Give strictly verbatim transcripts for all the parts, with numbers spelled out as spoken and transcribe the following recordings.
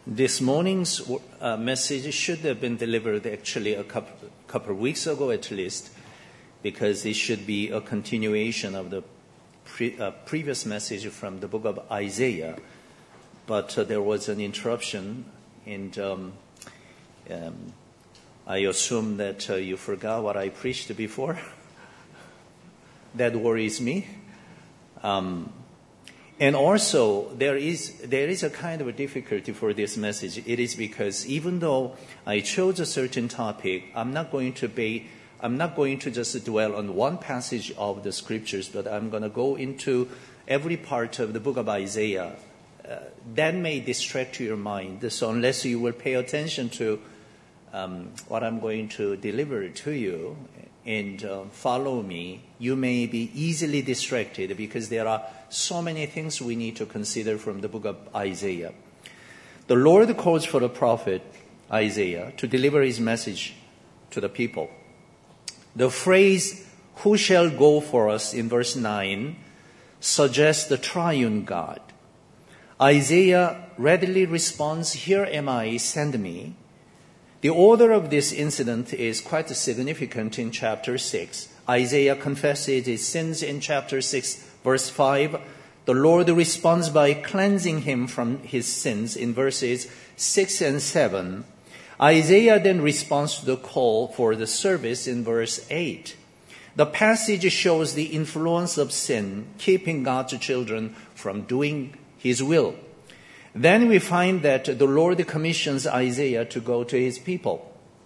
This morning's uh, message should have been delivered actually a couple, couple of weeks ago at least, because it should be a continuation of the pre, uh, previous message from the book of Isaiah. But uh, there was an interruption, and um, um, I assume that uh, you forgot what I preached before. That worries me. Um, And also, there is there is a kind of a difficulty for this message. It is because even though I chose a certain topic, I'm not going to be I'm not going to just dwell on one passage of the scriptures, but I'm going to go into every part of the book of Isaiah. Uh, that may distract your mind. So unless you will pay attention to um, what I'm going to deliver to you and uh, follow me, you may be easily distracted because there are so many things we need to consider from the book of Isaiah. The Lord calls for the prophet Isaiah to deliver his message to the people. The phrase, "Who shall go for us," in verse nine, suggests the triune God. Isaiah readily responds, "Here am I, send me." The order of this incident is quite significant in chapter six. Isaiah confesses his sins in chapter six, verse five. The Lord responds by cleansing him from his sins in verses six and seven. Isaiah then responds to the call for the service in verse eight. The passage shows the influence of sin, keeping God's children from doing his will. Then we find that the Lord commissions Isaiah to go to his people.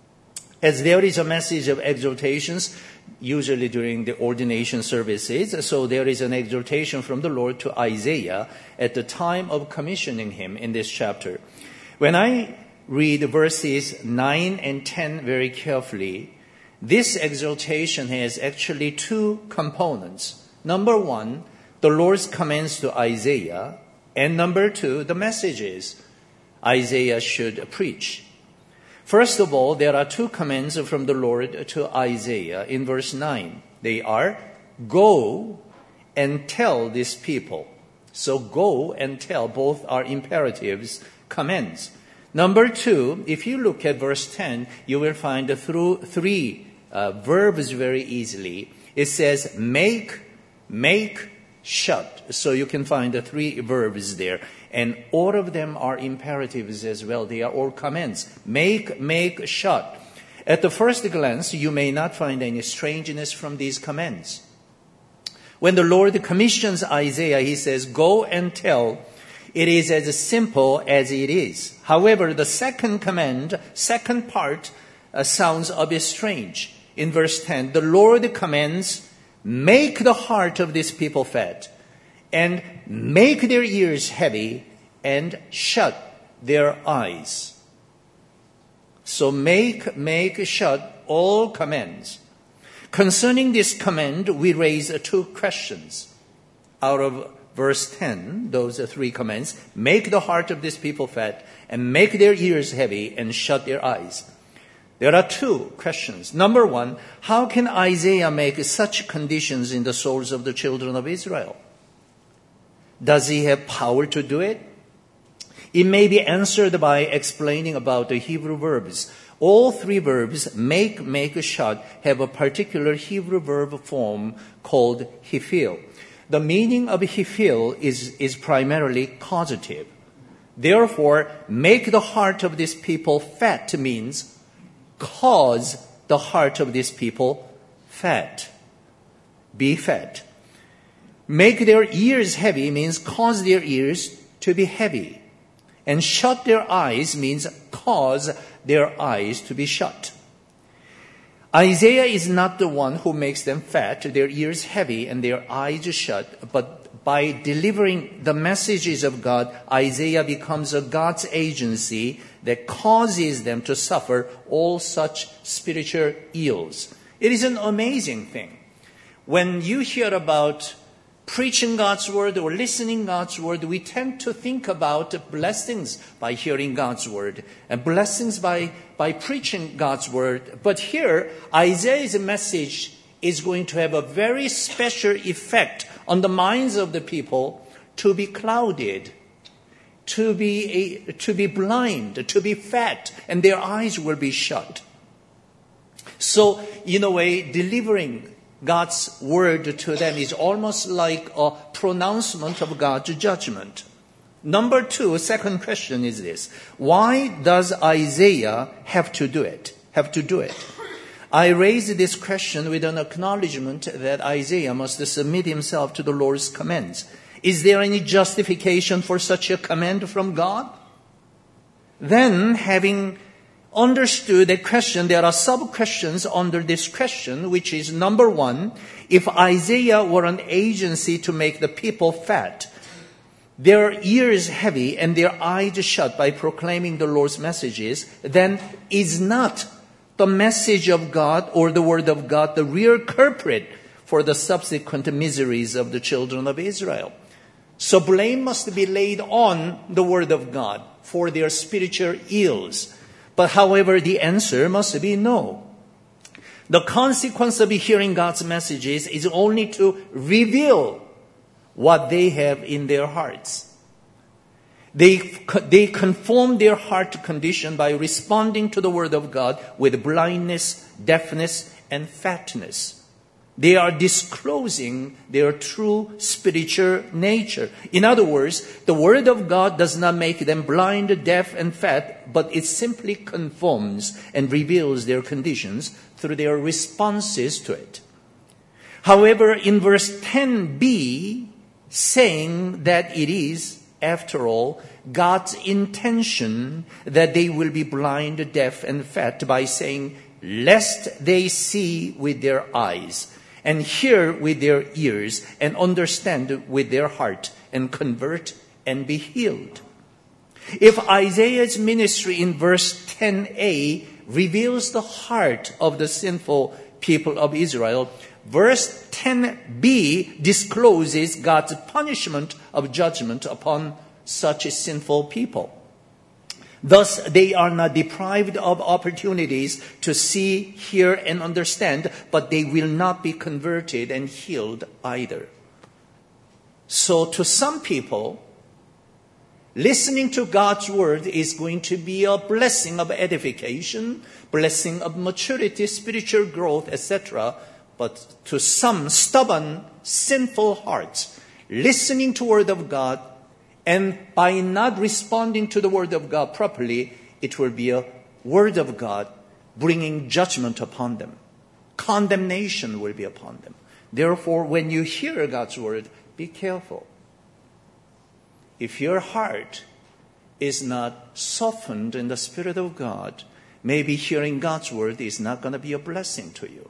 As there is a message of exhortations, usually during the ordination services, so there is an exhortation from the Lord to Isaiah at the time of commissioning him in this chapter. When I read verses nine and ten very carefully, this exhortation has actually two components. Number one, the Lord's commands to Isaiah. And number two, the messages Isaiah should preach. First of all, there are two commands from the Lord to Isaiah in verse nine. They are, "Go and tell this people." So go and tell, both are imperatives, commands. Number two, if you look at verse ten, you will find the through three uh, verbs very easily. It says, make, make, shut. So you can find the three verbs there. And all of them are imperatives as well. They are all commands. Make, make, shut. At the first glance, you may not find any strangeness from these commands. When the Lord commissions Isaiah, he says, "Go and tell." It is as simple as it is. However, the second command, second part, uh, sounds a bit strange. In verse ten, the Lord commands, "Make the heart of this people fat, and make their ears heavy, and shut their eyes." So make, make, shut, all commands. Concerning this command, we raise two questions out of verse ten, those are three commands. Make the heart of this people fat, and make their ears heavy, and shut their eyes. There are two questions. Number one, how can Isaiah make such conditions in the souls of the children of Israel? Does he have power to do it? It may be answered by explaining about the Hebrew verbs. All three verbs, make, make, shut, have a particular Hebrew verb form called hifil. The meaning of hifil is, is primarily causative. Therefore, make the heart of this people fat means cause the heart of this people fat. Be fat. Make their ears heavy means cause their ears to be heavy. And shut their eyes means cause their eyes to be shut. Isaiah is not the one who makes them fat, their ears heavy, and their eyes shut, but by delivering the messages of God, Isaiah becomes a God's agency that causes them to suffer all such spiritual ills. It is an amazing thing. When you hear about preaching God's word or listening God's word, we tend to think about blessings by hearing God's word and blessings by, by preaching God's word. But here, Isaiah's message is going to have a very special effect on the minds of the people to be clouded to be a, to be blind, to be fat, and their eyes will be shut. So, in a way, delivering God's word to them is almost like a pronouncement of God's judgment. Number two, second question is this: why does Isaiah have to do it? Have to do it? I raise this question with an acknowledgement that Isaiah must submit himself to the Lord's commands. Is there any justification for such a command from God? Then, having understood that question, there are sub-questions under this question, which is number one, if Isaiah were an agency to make the people fat, their ears heavy and their eyes shut by proclaiming the Lord's messages, then is not the message of God or the word of God the real culprit for the subsequent miseries of the children of Israel? So blame must be laid on the word of God for their spiritual ills. But however, the answer must be no. The consequence of hearing God's messages is only to reveal what they have in their hearts. They, they conform their heart condition by responding to the word of God with blindness, deafness, and fatness. They are disclosing their true spiritual nature. In other words, the word of God does not make them blind, deaf, and fat, but it simply conforms and reveals their conditions through their responses to it. However, in verse ten b, saying that it is, after all, God's intention that they will be blind, deaf, and fat by saying, lest they see with their eyes, and hear with their ears, and understand with their heart, and convert and be healed. If Isaiah's ministry in verse ten a reveals the heart of the sinful people of Israel, verse ten b discloses God's punishment of judgment upon such sinful people. Thus, they are not deprived of opportunities to see, hear, and understand, but they will not be converted and healed either. So to some people, listening to God's word is going to be a blessing of edification, blessing of maturity, spiritual growth, et cetera. But to some stubborn, sinful hearts, listening to the word of God, and by not responding to the word of God properly, it will be a word of God bringing judgment upon them. Condemnation will be upon them. Therefore, when you hear God's word, be careful. If your heart is not softened in the Spirit of God, maybe hearing God's word is not going to be a blessing to you.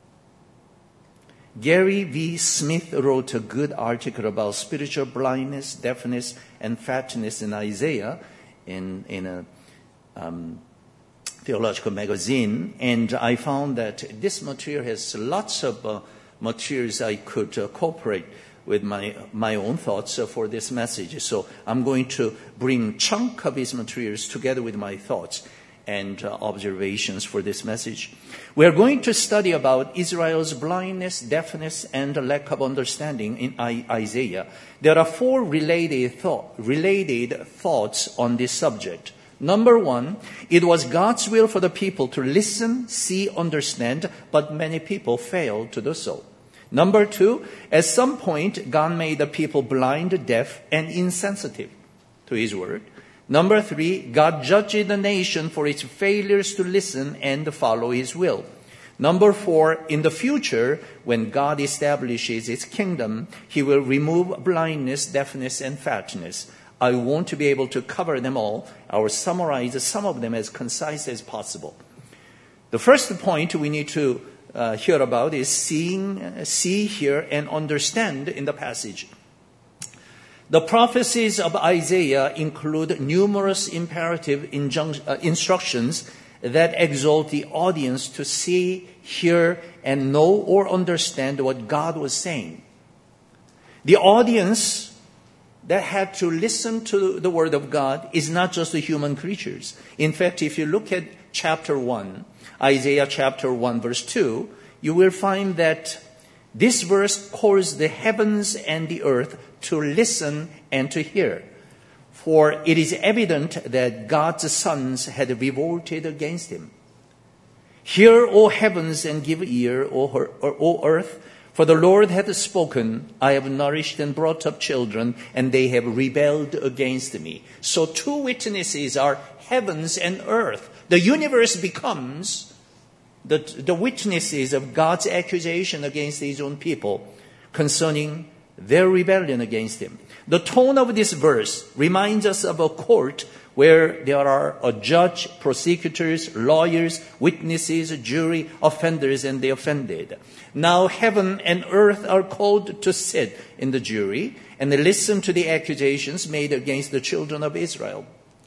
Gary V. Smith wrote a good article about spiritual blindness, deafness, and fatness in Isaiah in, in a um, theological magazine. And I found that this material has lots of uh, materials I could uh, cooperate with my my own thoughts uh, for this message. So I'm going to bring a chunk of these materials together with my thoughts and uh, observations for this message. We are going to study about Israel's blindness, deafness, and lack of understanding in I- Isaiah. There are four related, thought, related thoughts on this subject. Number one, it was God's will for the people to listen, see, understand, but many people failed to do so. Number two, at some point, God made the people blind, deaf, and insensitive to his word. Number three, God judged the nation for its failures to listen and follow his will. Number four, in the future, when God establishes his kingdom, he will remove blindness, deafness, and fatness. I won't be able to cover them all. I will summarize some of them as concise as possible. The first point we need to uh, hear about is seeing, uh, see, hear, and understand in the passage. The prophecies of Isaiah include numerous imperative injunc- uh, instructions that exhort the audience to see, hear, and know or understand what God was saying. The audience that had to listen to the word of God is not just the human creatures. In fact, if you look at chapter one, Isaiah chapter one, verse two, you will find that this verse calls the heavens and the earth to listen and to hear. For it is evident that God's sons had revolted against him. Hear, O heavens, and give ear, O, her, o earth, for the Lord hath spoken. I have nourished and brought up children, and they have rebelled against me. So two witnesses are heavens and earth. The universe becomes the, the witnesses of God's accusation against his own people concerning their rebellion against him. The tone of this verse reminds us of a court where there are a judge, prosecutors, lawyers, witnesses, jury, offenders, and the offended. Now heaven and earth are called to sit in the jury and listen to the accusations made against the children of Israel.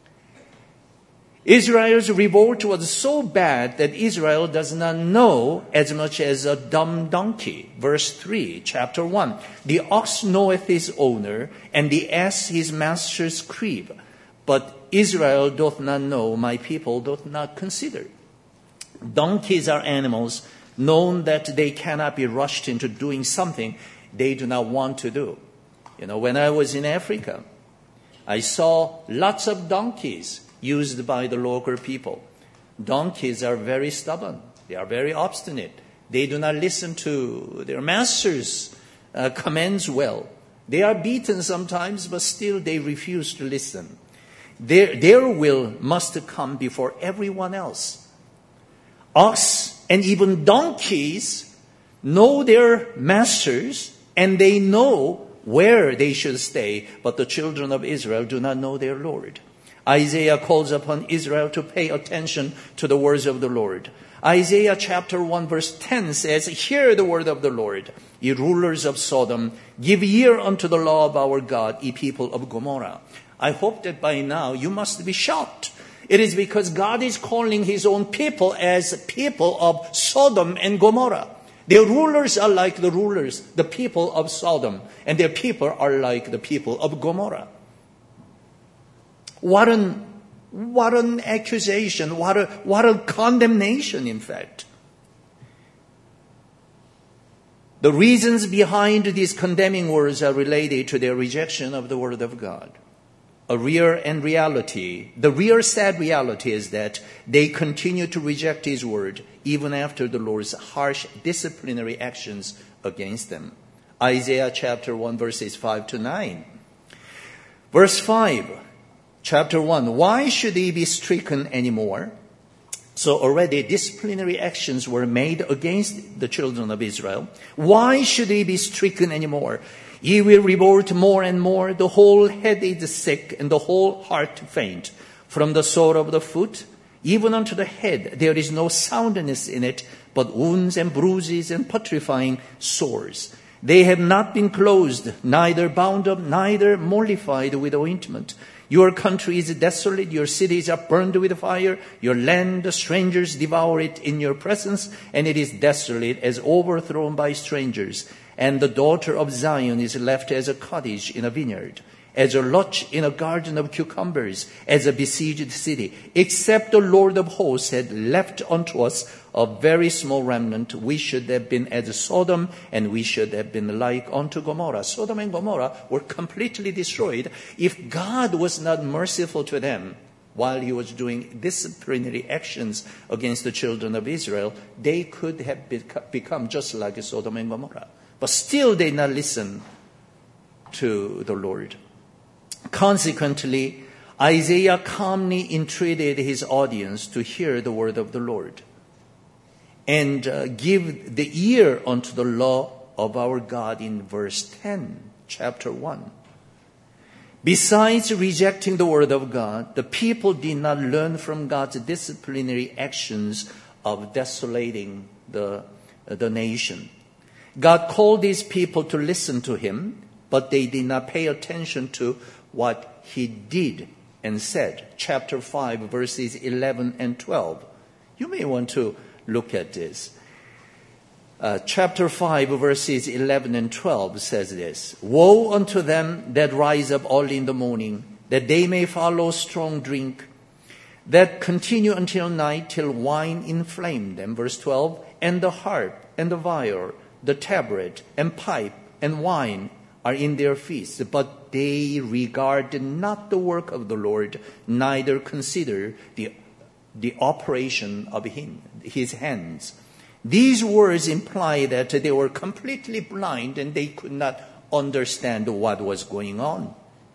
Israel's revolt was so bad that Israel does not know as much as a dumb donkey. Verse three, chapter one. The ox knoweth his owner, and the ass his master's crib. But Israel doth not know, my people doth not consider. Donkeys are animals known that they cannot be rushed into doing something they do not want to do. You know, when I was in Africa, I saw lots of donkeys used by the local people. Donkeys are very stubborn. They are very obstinate. They do not listen to their master's uh, commands well. They are beaten sometimes, but still they refuse to listen. Their, their will must come before everyone else. Us and even donkeys know their masters, and they know where they should stay, but the children of Israel do not know their Lord. Isaiah calls upon Israel to pay attention to the words of the Lord. Isaiah chapter one verse ten says, Hear the word of the Lord, ye rulers of Sodom, give ear unto the law of our God, ye people of Gomorrah. I hope that by now you must be shocked. It is because God is calling his own people as people of Sodom and Gomorrah. Their rulers are like the rulers, the people of Sodom, and their people are like the people of Gomorrah. What an, what an accusation, what a, what a condemnation, in fact. The reasons behind these condemning words are related to their rejection of the word of God. A real and reality, the real sad reality is that they continue to reject his word even after the Lord's harsh disciplinary actions against them. Isaiah chapter one verses five to nine. Verse five, chapter one, why should he be stricken anymore? So already disciplinary actions were made against the children of Israel. Why should he be stricken anymore? Ye will revolt more and more. The whole head is sick, and the whole heart faint. From the sole of the foot, even unto the head, there is no soundness in it, but wounds and bruises and putrefying sores. They have not been closed, neither bound up, neither mollified with ointment. Your country is desolate, your cities are burned with fire, your land, the strangers devour it in your presence, and it is desolate as overthrown by strangers. And the daughter of Zion is left as a cottage in a vineyard, as a lodge in a garden of cucumbers, as a besieged city. Except the Lord of hosts had left unto us a very small remnant, we should have been as Sodom, and we should have been like unto Gomorrah. Sodom and Gomorrah were completely destroyed. If God was not merciful to them while he was doing disciplinary actions against the children of Israel, they could have become just like Sodom and Gomorrah. But still they did not listen to the Lord. Consequently, Isaiah calmly entreated his audience to hear the word of the Lord and uh, give the ear unto the law of our God in verse ten, chapter one. Besides rejecting the word of God, the people did not learn from God's disciplinary actions of desolating the, uh, the nation. God called these people to listen to him, but they did not pay attention to what he did and said. Chapter five, verses eleven and twelve. You may want to look at this. Uh, chapter five, verses eleven and twelve says this. Woe unto them that rise up early in the morning, that they may follow strong drink, that continue until night, till wine inflame them. Verse twelve. And the harp and the viol, the tabret and pipe and wine are in their feasts, but they regard not the work of the Lord, neither consider the, the operation of him, his hands. These words imply that they were completely blind and they could not understand what was going on.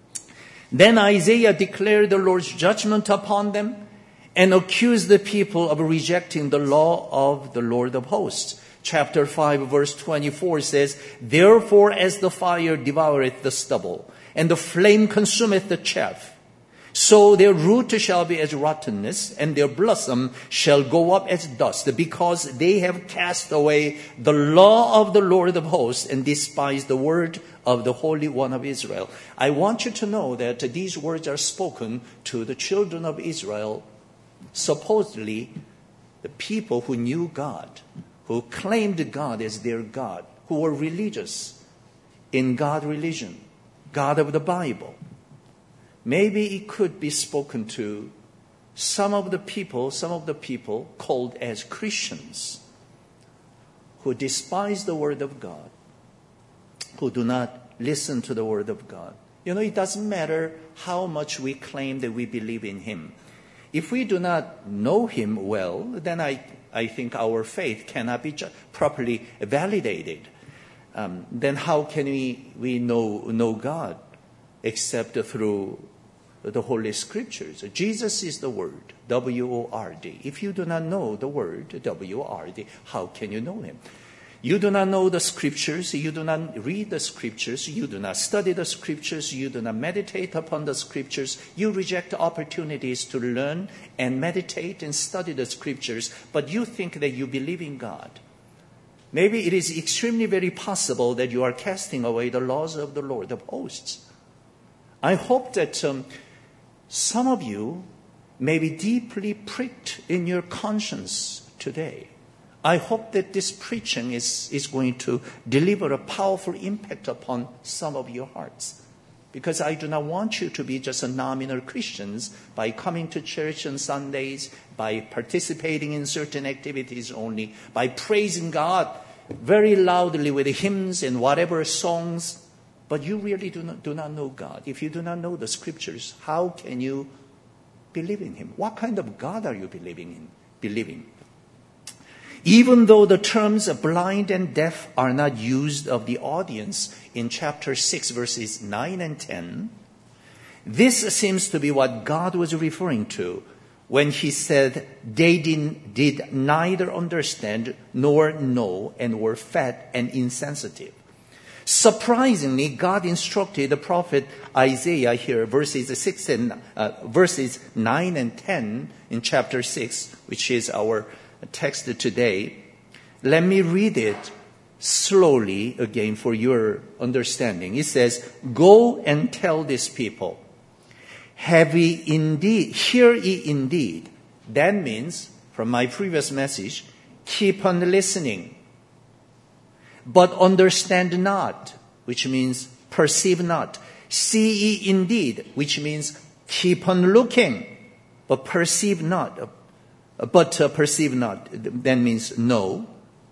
Then Isaiah declared the Lord's judgment upon them and accused the people of rejecting the law of the Lord of hosts. Chapter five, verse twenty-four says, Therefore as the fire devoureth the stubble, and the flame consumeth the chaff, so their root shall be as rottenness, and their blossom shall go up as dust, because they have cast away the law of the Lord of hosts and despised the word of the Holy One of Israel. I want you to know that these words are spoken to the children of Israel, supposedly the people who knew God, who claimed God as their God, who were religious in God religion, God of the Bible. Maybe it could be spoken to some of the people, some of the people called as Christians, who despise the word of God, who do not listen to the word of God. You know, it doesn't matter how much we claim that we believe in him. If we do not know him well, then I, I think our faith cannot be properly validated. Um, then how can we, we know, know God except through the Holy Scriptures? Jesus is the Word, W O R D. If you do not know the Word, W O R D, how can you know him? You do not know the Scriptures, you do not read the Scriptures, you do not study the Scriptures, you do not meditate upon the Scriptures, you reject opportunities to learn and meditate and study the Scriptures, but you think that you believe in God. Maybe it is extremely very possible that you are casting away the laws of the Lord of hosts. I hope that um, some of you may be deeply pricked in your conscience today. I hope that this preaching is, is going to deliver a powerful impact upon some of your hearts. Because I do not want you to be just a nominal Christians by coming to church on Sundays, by participating in certain activities only, by praising God very loudly with hymns and whatever songs. But you really do not, do not know God. If you do not know the Scriptures, how can you believe in him? What kind of God are you believing in? Believing? Even though the terms blind and deaf are not used of the audience in chapter six, verses nine and ten, this seems to be what God was referring to when he said they did, did neither understand nor know and were fat and insensitive. Surprisingly, God instructed the prophet Isaiah here, verses six and uh, verses nine and ten in chapter six, which is our text today. Let me read it slowly again for your understanding. It says, "Go and tell this people, have ye indeed, hear ye indeed." That means, from my previous message, keep on listening, but understand not, which means perceive not. See ye indeed, which means keep on looking, but perceive not. But uh, perceive not, that means no.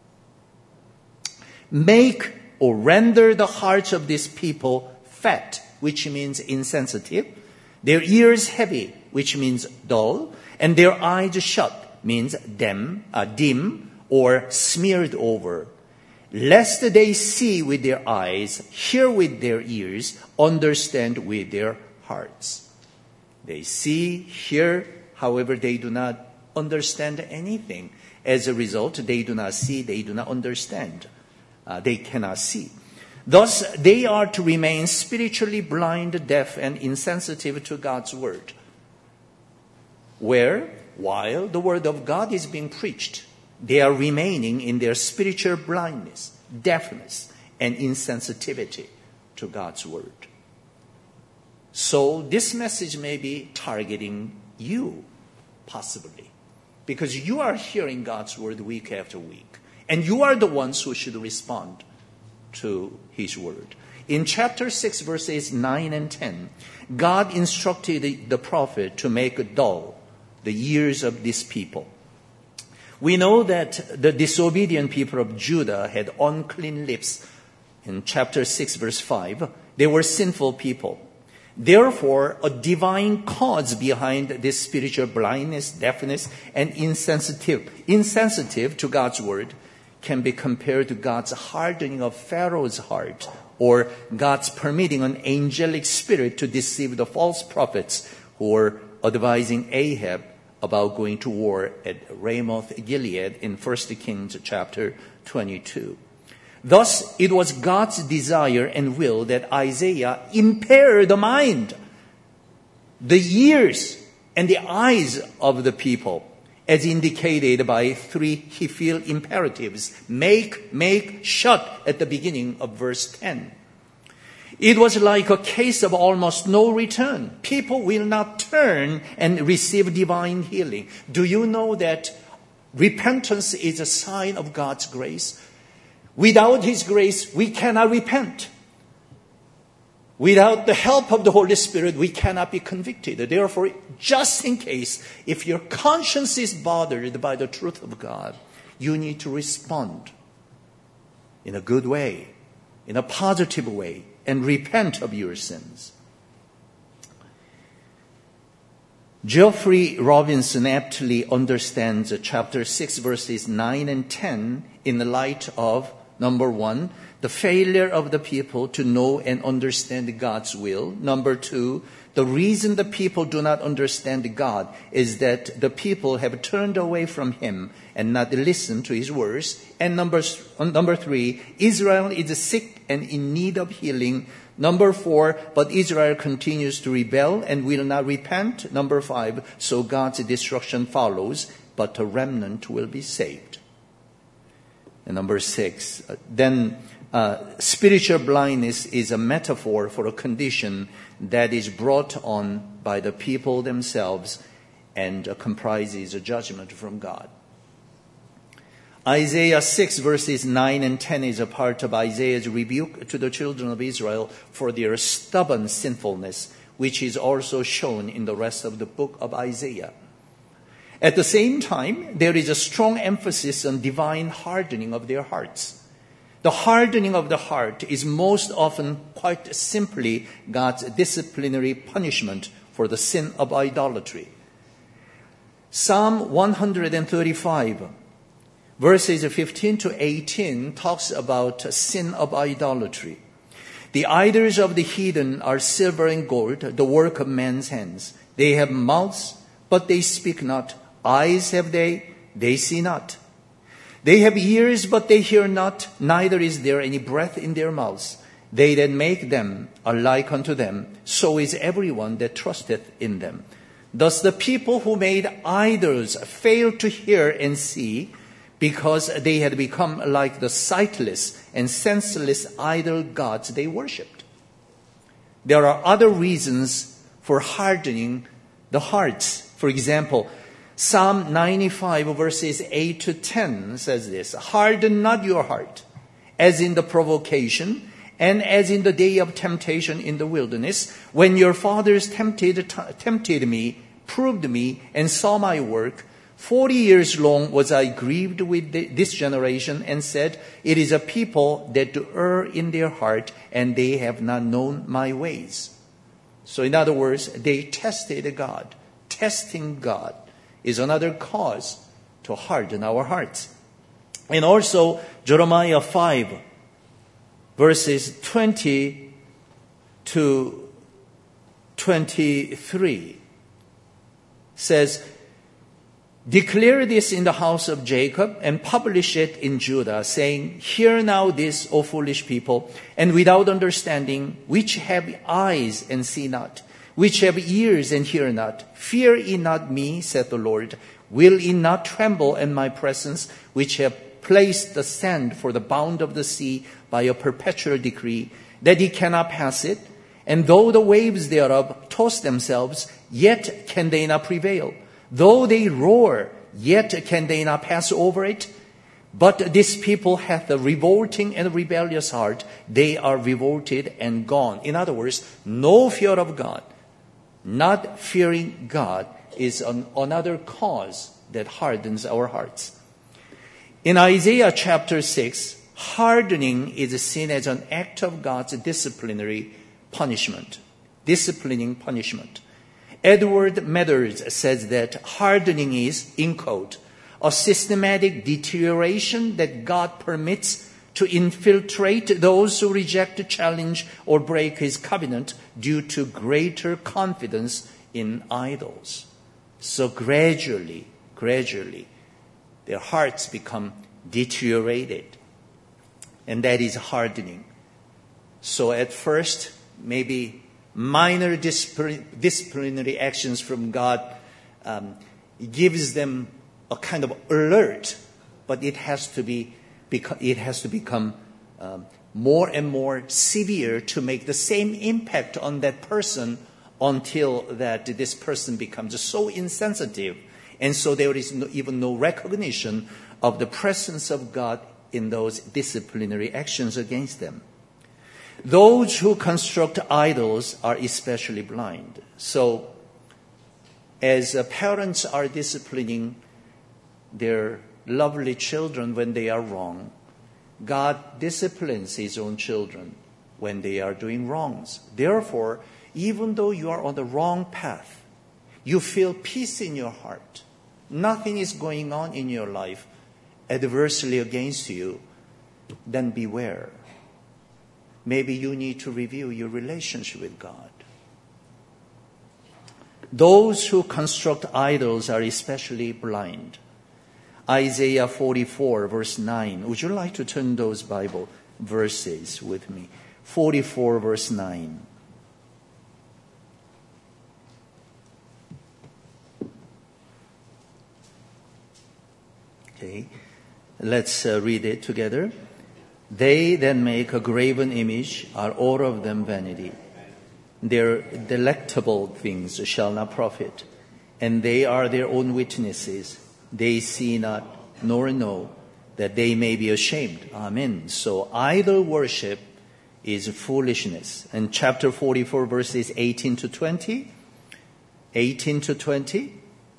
Make or render the hearts of these people fat, which means insensitive. Their ears heavy, which means dull. And their eyes shut, means dim, uh, dim or smeared over. Lest they see with their eyes, hear with their ears, understand with their hearts. They see, hear, however they do not understand anything. As a result, they do not see, they do not understand. Uh, they cannot see. Thus, they are to remain spiritually blind, deaf, and insensitive to God's word. Where, while the word of God is being preached, they are remaining in their spiritual blindness, deafness, and insensitivity to God's word. So this message may be targeting you, possibly, because you are hearing God's word week after week, and you are the ones who should respond to his word. In chapter six, verses nine and ten, God instructed the, the prophet to make dull the ears of these people. We know that the disobedient people of Judah had unclean lips. In chapter six, verse five, They were sinful people. Therefore, a divine cause behind this spiritual blindness, deafness, and insensitive, insensitive to God's word can be compared to God's hardening of Pharaoh's heart, or God's permitting an angelic spirit to deceive the false prophets who were advising Ahab about going to war at Ramoth Gilead in First Kings chapter twenty-two. Thus, it was God's desire and will that Isaiah impair the mind, the ears, and the eyes of the people, as indicated by three Hiphil imperatives: make, make, shut, at the beginning of verse ten. It was like a case of almost no return. People will not turn and receive divine healing. Do you know that repentance is a sign of God's grace? Without His grace, we cannot repent. Without the help of the Holy Spirit, we cannot be convicted. Therefore, just in case, if your conscience is bothered by the truth of God, you need to respond in a good way, in a positive way, and repent of your sins. Geoffrey Robinson aptly understands chapter six, verses nine and ten in the light of, number one, the failure of the people to know and understand God's will. Number two, the reason the people do not understand God is that the people have turned away from Him and not listened to His words. And number, number three, Israel is sick and in need of healing. Number four, but Israel continues to rebel and will not repent. Number five, so God's destruction follows, but a remnant will be saved. And number six, then uh, spiritual blindness is a metaphor for a condition that is brought on by the people themselves and uh, comprises a judgment from God. Isaiah six verses nine and ten is a part of Isaiah's rebuke to the children of Israel for their stubborn sinfulness, which is also shown in the rest of the book of Isaiah. At the same time, there is a strong emphasis on divine hardening of their hearts. The hardening of the heart is most often quite simply God's disciplinary punishment for the sin of idolatry. Psalm one thirty-five, verses fifteen to eighteen, talks about sin of idolatry. The idols of the heathen are silver and gold, the work of man's hands. They have mouths, but they speak not. Eyes have they, they see not. They have ears, but they hear not, neither is there any breath in their mouths. They that make them are like unto them, so is everyone that trusteth in them. Thus the people who made idols failed to hear and see, because they had become like the sightless and senseless idol gods they worshipped. There are other reasons for hardening the hearts. For example, Psalm ninety-five verses eight to ten says this: harden not your heart, as in the provocation, and as in the day of temptation in the wilderness, when your fathers tempted, tempted me, proved me, and saw my work. Forty years long was I grieved with the, this generation, and said, it is a people that do err in their heart, and they have not known my ways. So in other words, they tested God. Testing God is another cause to harden our hearts. And also Jeremiah five, verses twenty to twenty-three says, declare this in the house of Jacob and publish it in Judah, saying, hear now this, O foolish people, and without understanding, which have eyes and see not, which have ears and hear not. Fear ye not me, saith the Lord. Will ye not tremble in my presence, which have placed the sand for the bound of the sea by a perpetual decree, that ye cannot pass it? And though the waves thereof toss themselves, yet can they not prevail. Though they roar, yet can they not pass over it. But this people hath a revolting and rebellious heart. They are revolted and gone. In other words, no fear of God. Not fearing God is an, another cause that hardens our hearts. In Isaiah chapter six, hardening is seen as an act of God's disciplinary punishment, disciplining punishment. Edward Meadows says that hardening is, in quote, a systematic deterioration that God permits to infiltrate those who reject the challenge or break his covenant due to greater confidence in idols. So gradually, gradually, their hearts become deteriorated. And that is hardening. So at first, maybe minor disciplinary actions from God um, gives them a kind of alert, but it has to be it has to become um, more and more severe to make the same impact on that person until that this person becomes so insensitive, and so there is no, even no recognition of the presence of God in those disciplinary actions against them. Those who construct idols are especially blind. So, as uh, parents are disciplining their lovely children when they are wrong, God disciplines his own children when they are doing wrongs. Therefore, even though you are on the wrong path, you feel peace in your heart. Nothing is going on in your life adversely against you, then beware. Maybe you need to review your relationship with God. Those who construct idols are especially blind. Isaiah forty-four, verse nine. Would you like to turn those Bible verses with me? forty-four, verse nine. Okay, let's uh, read it together. They that make a graven image are all of them vanity. Their delectable things shall not profit, and they are their own witnesses. They see not nor know, that they may be ashamed. Amen. So idol worship is foolishness. And chapter forty-four, verses eighteen to twenty. eighteen to twenty.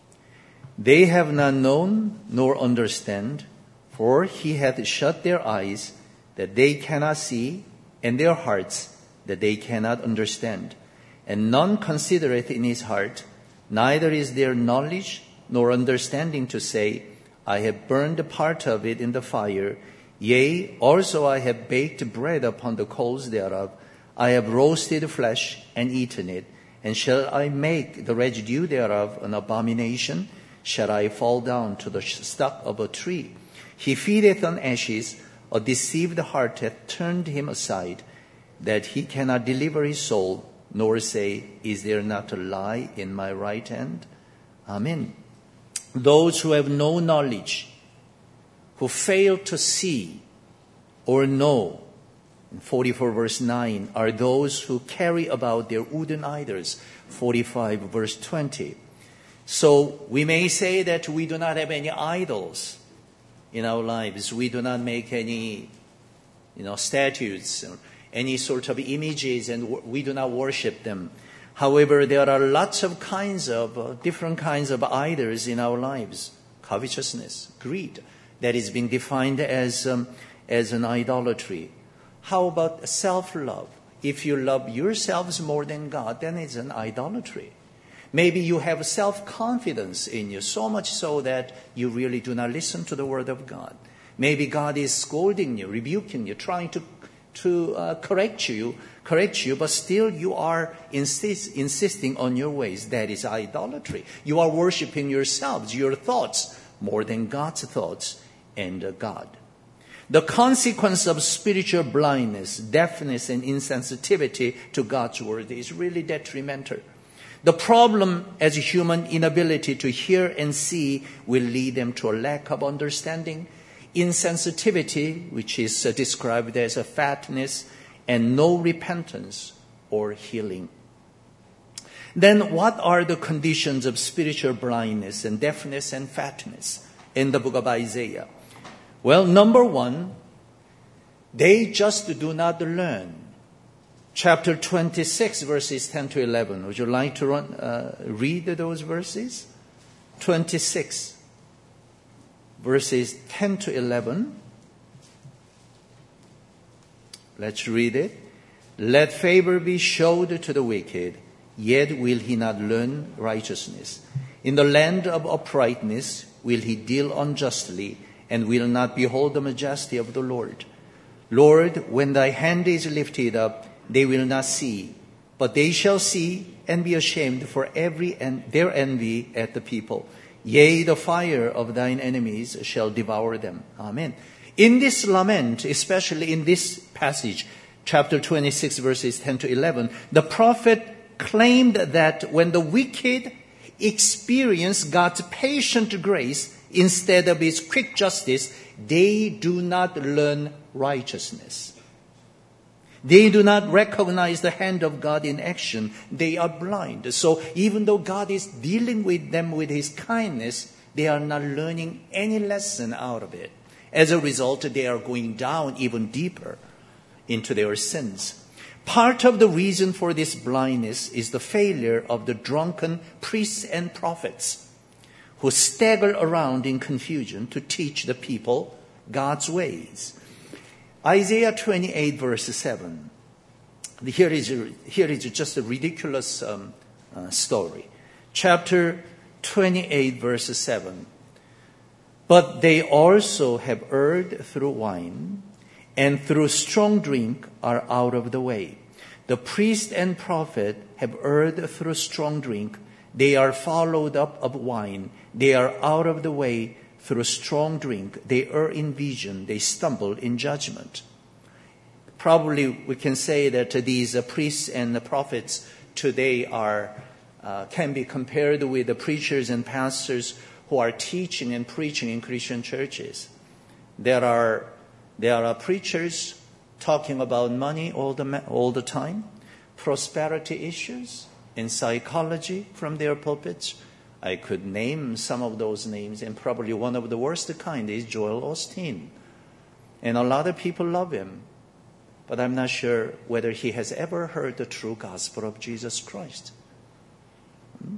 They have not known nor understand, for he hath shut their eyes, that they cannot see, and their hearts, that they cannot understand. And none considereth in his heart, neither is there knowledge nor understanding to say, I have burned a part of it in the fire. Yea, also I have baked bread upon the coals thereof. I have roasted flesh and eaten it. And shall I make the residue thereof an abomination? Shall I fall down to the stock of a tree? He feedeth on ashes. A deceived heart hath turned him aside, that he cannot deliver his soul, nor say, is there not a lie in my right hand? Amen. Those who have no knowledge, who fail to see or know, in forty-four verse nine, are those who carry about their wooden idols, forty-five verse twenty. So we may say that we do not have any idols in our lives. We do not make any, you know, statues, or any sort of images, and we do not worship them. However, there are lots of kinds of, uh, different kinds of idols in our lives. Covetousness, greed, that is being defined as, um, as an idolatry. How about self-love? If you love yourselves more than God, then it's an idolatry. Maybe you have self-confidence in you, so much so that you really do not listen to the word of God. Maybe God is scolding you, rebuking you, trying to to uh, correct you, correct you, but still you are insist, insisting on your ways. That is idolatry. You are worshiping yourselves, your thoughts, more than God's thoughts and uh, God. The consequence of spiritual blindness, deafness, and insensitivity to God's word is really detrimental. The problem as a human inability to hear and see will lead them to a lack of understanding, insensitivity, which is uh, described as a fatness, and no repentance or healing. Then what are the conditions of spiritual blindness and deafness and fatness in the book of Isaiah? Well, number one, they just do not learn. Chapter twenty-six, verses ten to eleven. Would you like to run, uh, read those verses? twenty-six, verses ten to eleven. Let's read it. Let favor be showed to the wicked, yet will he not learn righteousness. In the land of uprightness will he deal unjustly, and will not behold the majesty of the Lord. Lord, when thy hand is lifted up, they will not see, but they shall see and be ashamed for every en- their envy at the people. Yea, the fire of thine enemies shall devour them. Amen. In this lament, especially in this passage, chapter twenty-six, verses ten to eleven, the prophet claimed that when the wicked experience God's patient grace instead of his quick justice, they do not learn righteousness. They do not recognize the hand of God in action. They are blind. So even though God is dealing with them with his kindness, they are not learning any lesson out of it. As a result, they are going down even deeper into their sins. Part of the reason for this blindness is the failure of the drunken priests and prophets who stagger around in confusion to teach the people God's ways. Isaiah twenty-eight, verse seven. Here is, here is just a ridiculous um, uh, story. Chapter twenty-eight, verse seven. But they also have erred through wine, and through strong drink are out of the way. The priest and prophet have erred through strong drink. They are followed up of wine. They are out of the way through strong drink. They err in vision. They stumble in judgment. Probably we can say that these uh, priests and the prophets today are uh, can be compared with the preachers and pastors who are teaching and preaching in Christian churches. There are there are preachers talking about money all the all the time, prosperity issues, and psychology from their pulpits. I could name some of those names, and probably one of the worst kind is Joel Osteen. And a lot of people love him, but I'm not sure whether he has ever heard the true gospel of Jesus Christ. Hmm?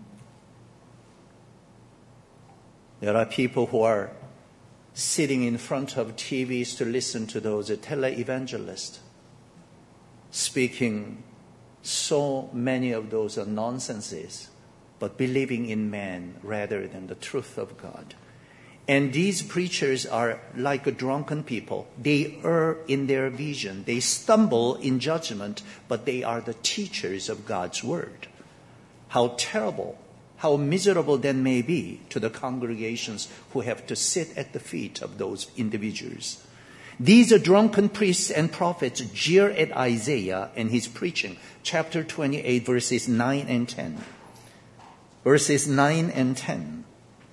There are people who are sitting in front of T Vs to listen to those tele-evangelists speaking so many of those are nonsenses, but believing in man rather than the truth of God. And these preachers are like a drunken people. They err in their vision. They stumble in judgment, but they are the teachers of God's word. How terrible, how miserable that may be to the congregations who have to sit at the feet of those individuals. These are drunken priests and prophets jeer at Isaiah and his preaching. Chapter twenty-eight, verses nine and ten. Verses nine and ten.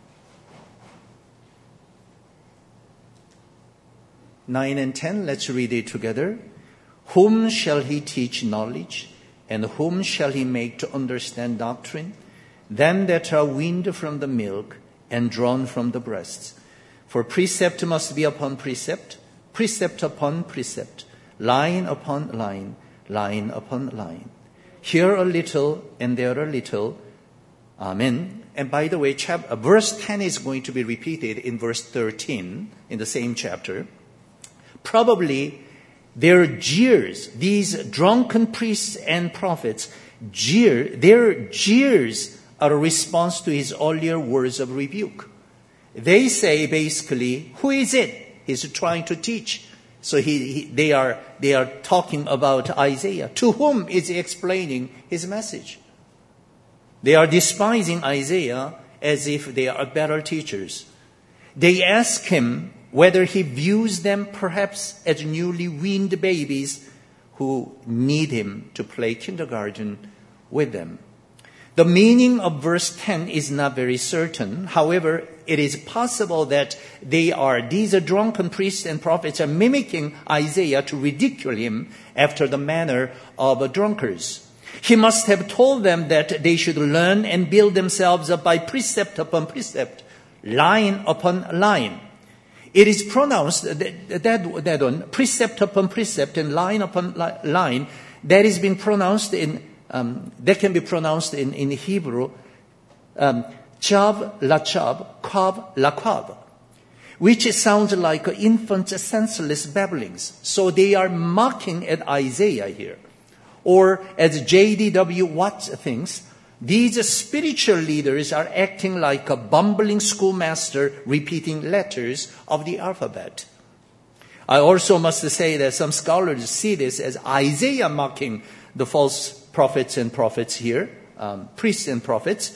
nine and ten, let's read it together. Whom shall he teach knowledge, and whom shall he make to understand doctrine? Them that are weaned from the milk and drawn from the breasts. For precept must be upon precept, precept upon precept, line upon line, line upon line. Here a little and there a little. Amen. And by the way, chap- verse ten is going to be repeated in verse thirteen in the same chapter. Probably their jeers, these drunken priests and prophets, jeer, their jeers are a response to his earlier words of rebuke. They say basically, who is it he's trying to teach? So he, he, they are they are talking about Isaiah. To whom is he explaining his message? They are despising Isaiah as if they are better teachers. They ask him whether he views them perhaps as newly weaned babies who need him to play kindergarten with them. The meaning of verse ten is not very certain. However, it is possible that they are, these are drunken priests and prophets are mimicking Isaiah to ridicule him after the manner of drunkards. He must have told them that they should learn and build themselves up by precept upon precept, line upon line. It is pronounced, that, that, that one, precept upon precept and line upon line, that is being pronounced in, um, that can be pronounced in, in Hebrew, um, chav la chav, kav la kav, which sounds like infant senseless babblings. So they are mocking at Isaiah here. Or as J D W Watts thinks, these spiritual leaders are acting like a bumbling schoolmaster repeating letters of the alphabet. I also must say that some scholars see this as Isaiah mocking the false prophets and prophets here, um, priests and prophets.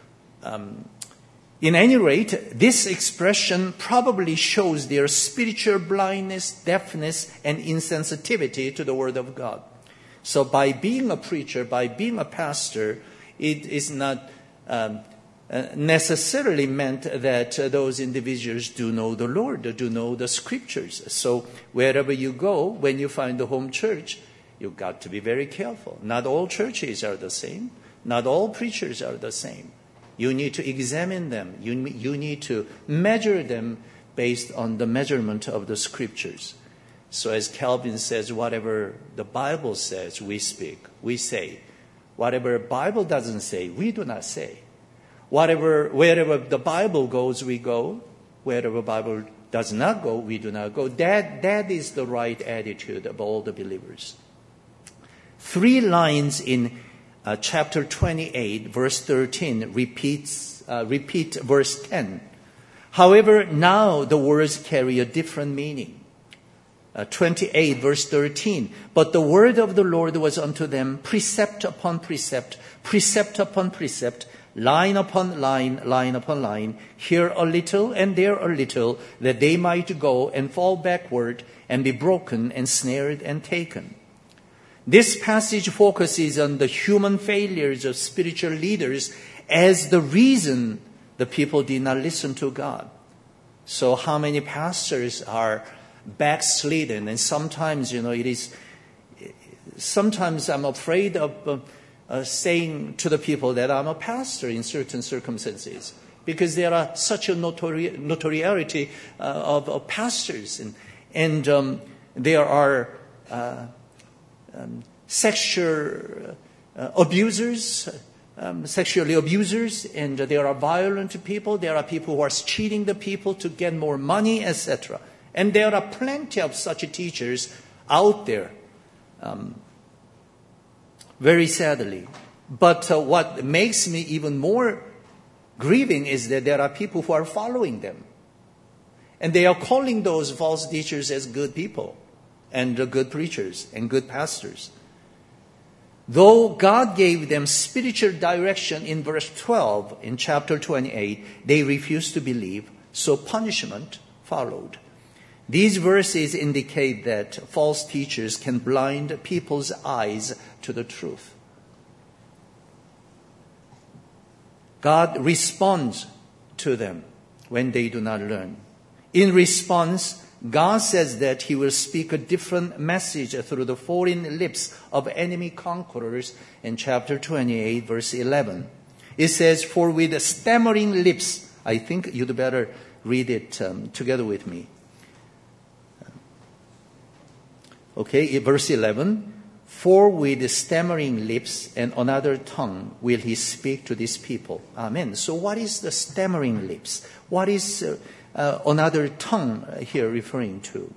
Um, in any rate, this expression probably shows their spiritual blindness, deafness, and insensitivity to the Word of God. So by being a preacher, by being a pastor, it is not um, uh, necessarily meant that uh, those individuals do know the Lord, or do know the Scriptures. So wherever you go, when you find the home church, you've got to be very careful. Not all churches are the same. Not all preachers are the same. You need to examine them. You, you need to measure them based on the measurement of the Scriptures. So as Calvin says, whatever the Bible says, we speak, we say. Whatever Bible doesn't say, we do not say. Whatever, wherever the Bible goes, we go. Wherever the Bible does not go, we do not go. That, that is the right attitude of all the believers. Three lines in uh, chapter twenty-eight, verse thirteen, repeats, uh, repeat verse ten. However, now the words carry a different meaning. Uh, twenty-eight, verse thirteen. But the word of the Lord was unto them precept upon precept, precept upon precept, line upon line, line upon line, here a little and there a little, that they might go and fall backward and be broken and snared and taken. This passage focuses on the human failures of spiritual leaders as the reason the people did not listen to God. So how many pastors are backslidden? And sometimes, you know, it is, sometimes I'm afraid of uh, uh, saying to the people that I'm a pastor in certain circumstances, because there are such a notori- notoriety uh, of, of pastors, and, and um, there are uh, um, sexual uh, abusers, um, sexually abusers, and there are violent people, there are people who are cheating the people to get more money, et cetera. And there are plenty of such teachers out there, um, very sadly. But uh, what makes me even more grieving is that there are people who are following them. And they are calling those false teachers as good people, and uh, good preachers, and good pastors. Though God gave them spiritual direction in verse twelve in chapter twenty-eight, they refused to believe, so punishment followed. These verses indicate that false teachers can blind people's eyes to the truth. God responds to them when they do not learn. In response, God says that He will speak a different message through the foreign lips of enemy conquerors in chapter twenty-eight, verse eleven. It says, "For with stammering lips," I think you'd better read it um, together with me. Okay, verse eleven. "For with stammering lips and another tongue will He speak to this people." Amen. So what is the stammering lips? What is uh, uh, another tongue here referring to?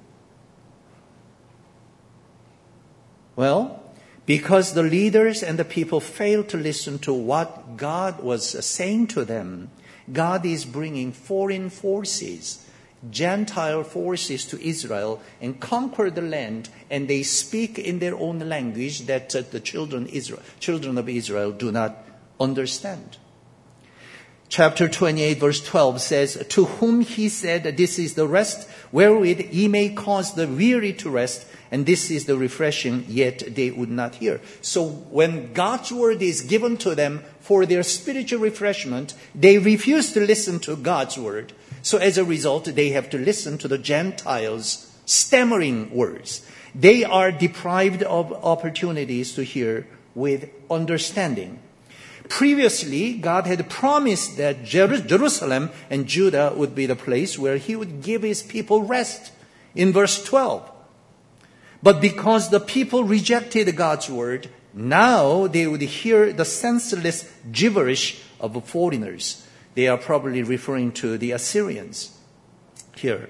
Well, because the leaders and the people failed to listen to what God was saying to them, God is bringing foreign forces, Gentile forces, to Israel and conquer the land, and they speak in their own language that uh, the children, Israel, children of Israel do not understand. Chapter twenty-eight, verse twelve says, "To whom He said, this is the rest wherewith He may cause the weary to rest, and this is the refreshing, yet they would not hear." So when God's word is given to them for their spiritual refreshment, they refuse to listen to God's word. So as a result, they have to listen to the Gentiles' stammering words. They are deprived of opportunities to hear with understanding. Previously, God had promised that Jer- Jerusalem and Judah would be the place where He would give His people rest in verse twelve. But because the people rejected God's word, now they would hear the senseless gibberish of foreigners. They are probably referring to the Assyrians here.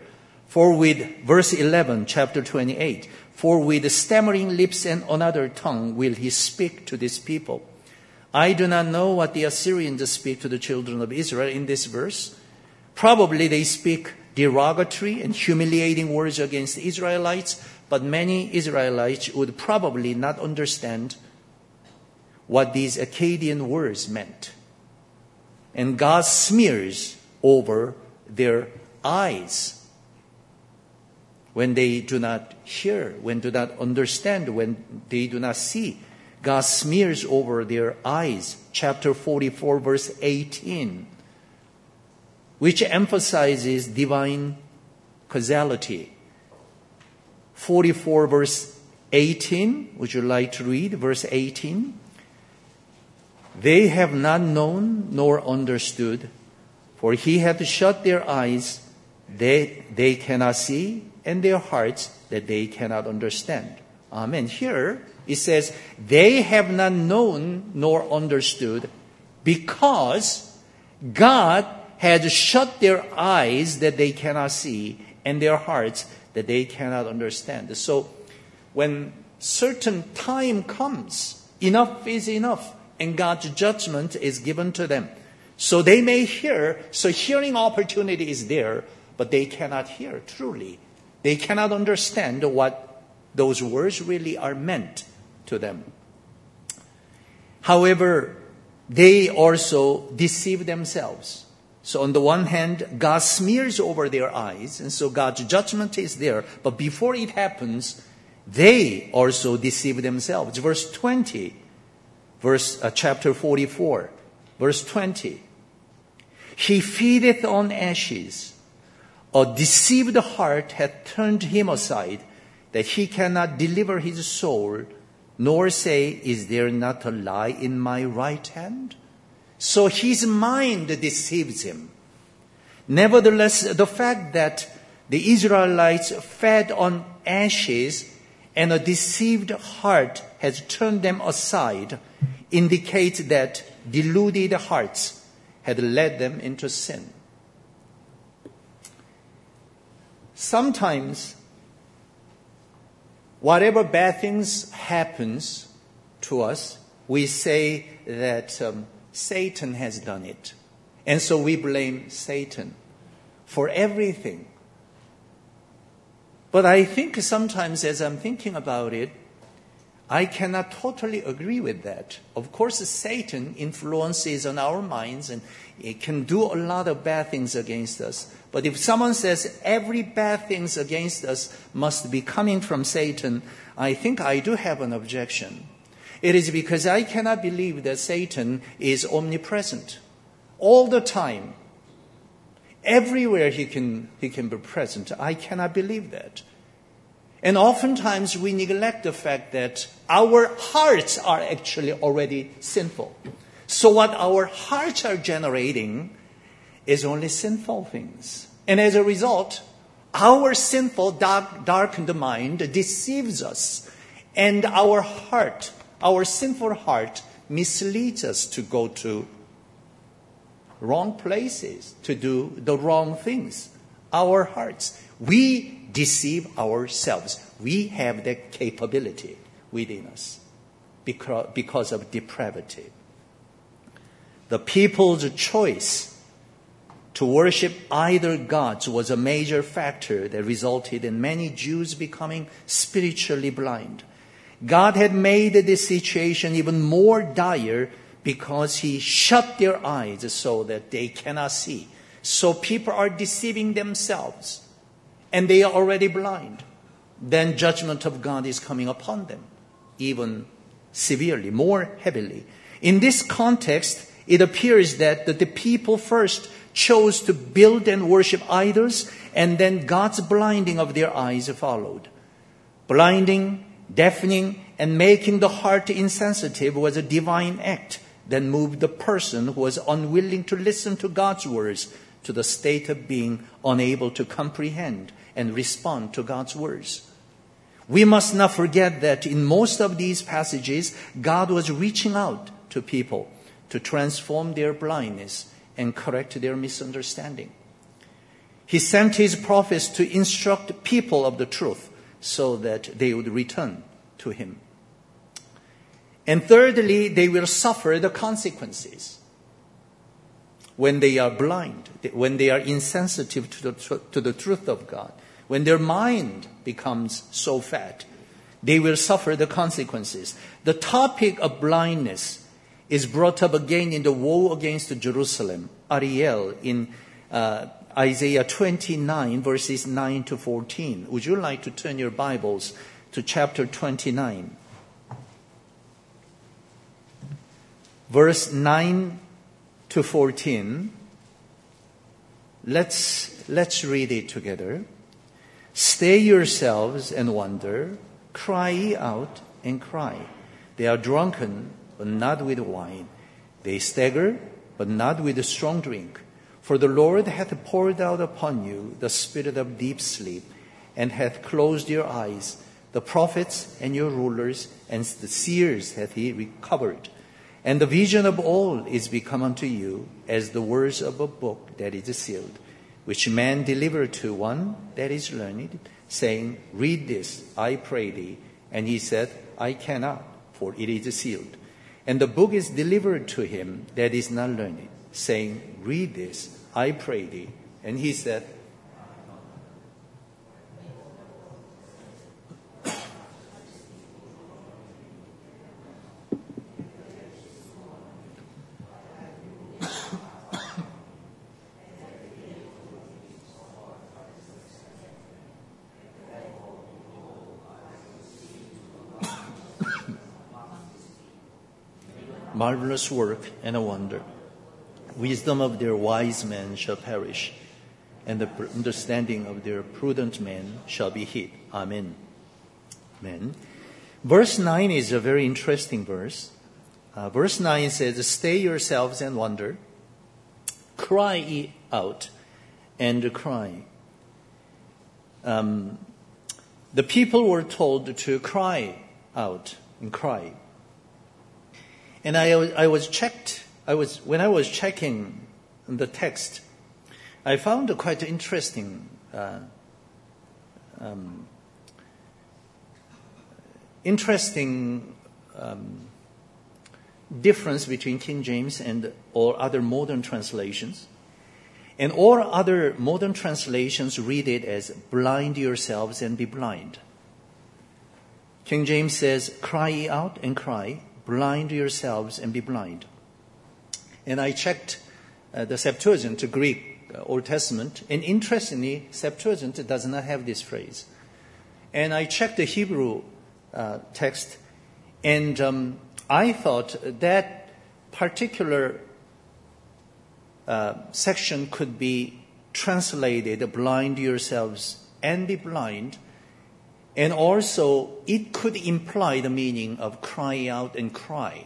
For with, verse eleven, chapter twenty-eight, for with stammering lips and another tongue will he speak to this people. I do not know what the Assyrians speak to the children of Israel in this verse. Probably they speak derogatory and humiliating words against the Israelites, but many Israelites would probably not understand what these Akkadian words meant. And God smears over their eyes when they do not hear, when do not understand, when they do not see. God smears over their eyes. Chapter forty-four, verse eighteen, which emphasizes divine causality. forty-four, verse eighteen, would you like to read verse eighteen? They have not known nor understood, for he hath shut their eyes, they, they cannot see, and their hearts that they cannot understand. Amen. Here it says, they have not known nor understood because God has shut their eyes that they cannot see and their hearts that they cannot understand. So when certain time comes, enough is enough, and God's judgment is given to them. So they may hear, so hearing opportunity is there, but they cannot hear truly. They cannot understand what those words really are meant to them. However, they also deceive themselves. So on the one hand, God smears over their eyes, and so God's judgment is there. But before it happens, they also deceive themselves. Verse twenty, verse uh, chapter forty-four, verse twenty. He feedeth on ashes. A deceived heart hath turned him aside, that he cannot deliver his soul, nor say, is there not a lie in my right hand? So his mind deceives him. Nevertheless, the fact that the Israelites fed on ashes and a deceived heart has turned them aside indicates that deluded hearts had led them into sin. Sometimes, whatever bad things happens to us, we say that um, Satan has done it. And so we blame Satan for everything. But I think sometimes as I'm thinking about it, I cannot totally agree with that. Of course, Satan influences on our minds and it can do a lot of bad things against us. But if someone says every bad thing against us must be coming from Satan, I think I do have an objection. It is because I cannot believe that Satan is omnipresent. All the time. Everywhere he can, he can be present. I cannot believe that. And oftentimes we neglect the fact that our hearts are actually already sinful. So what our hearts are generating is only sinful things. And as a result, our sinful, dark, darkened mind deceives us. And our heart, our sinful heart, misleads us to go to wrong places, to do the wrong things. Our hearts. We deceive ourselves. We have that capability within us because, because of depravity. The people's choice to worship either gods was a major factor that resulted in many Jews becoming spiritually blind. God had made this situation even more dire because he shut their eyes so that they cannot see. So people are deceiving themselves and they are already blind. Then judgment of God is coming upon them, even severely, more heavily. In this context, it appears that the people first chose to build and worship idols, and then God's blinding of their eyes followed. Blinding, deafening, and making the heart insensitive was a divine act that moved the person who was unwilling to listen to God's words to the state of being unable to comprehend and respond to God's words. We must not forget that in most of these passages, God was reaching out to people to transform their blindness and correct their misunderstanding. He sent his prophets to instruct people of the truth so that they would return to him. And thirdly, they will suffer the consequences when they are blind, when they are insensitive to the, to the truth of God, when their mind becomes so fat. They will suffer the consequences. The topic of blindness is brought up again in the woe against Jerusalem, Ariel, in uh, Isaiah twenty-nine, verses nine to fourteen. Would you like to turn your Bibles to chapter twenty-nine? Verse nine to fourteen. Let's, let's read it together. Stay yourselves and wonder. Cry out and cry. They are drunken, but not with wine. They stagger, but not with strong drink. For the Lord hath poured out upon you the spirit of deep sleep, and hath closed your eyes. The prophets and your rulers and the seers hath he recovered. And the vision of all is become unto you as the words of a book that is sealed, which man delivered to one that is learned, saying, Read this, I pray thee. And he said, I cannot, for it is sealed. And the book is delivered to him that is not learned, saying, Read this, I pray thee. And he said, marvelous work and a wonder. Wisdom of their wise men shall perish, and the understanding of their prudent men shall be hid. Amen. Amen. Verse nine is a very interesting verse. Uh, verse nine says, Stay yourselves and wonder. Cry out and cry. Um, the people were told to cry out and cry. And I, I was checked, I was, when I was checking the text, I found a quite interesting uh, um, interesting um, difference between King James and all other modern translations. And all other modern translations read it as blind yourselves and be blind. King James says, cry out and cry. Blind yourselves and be blind. And I checked uh, the Septuagint, the Greek uh, Old Testament, and interestingly, Septuagint does not have this phrase. And I checked the Hebrew uh, text, and um, I thought that particular uh, section could be translated, blind yourselves and be blind. And also, it could imply the meaning of cry out and cry.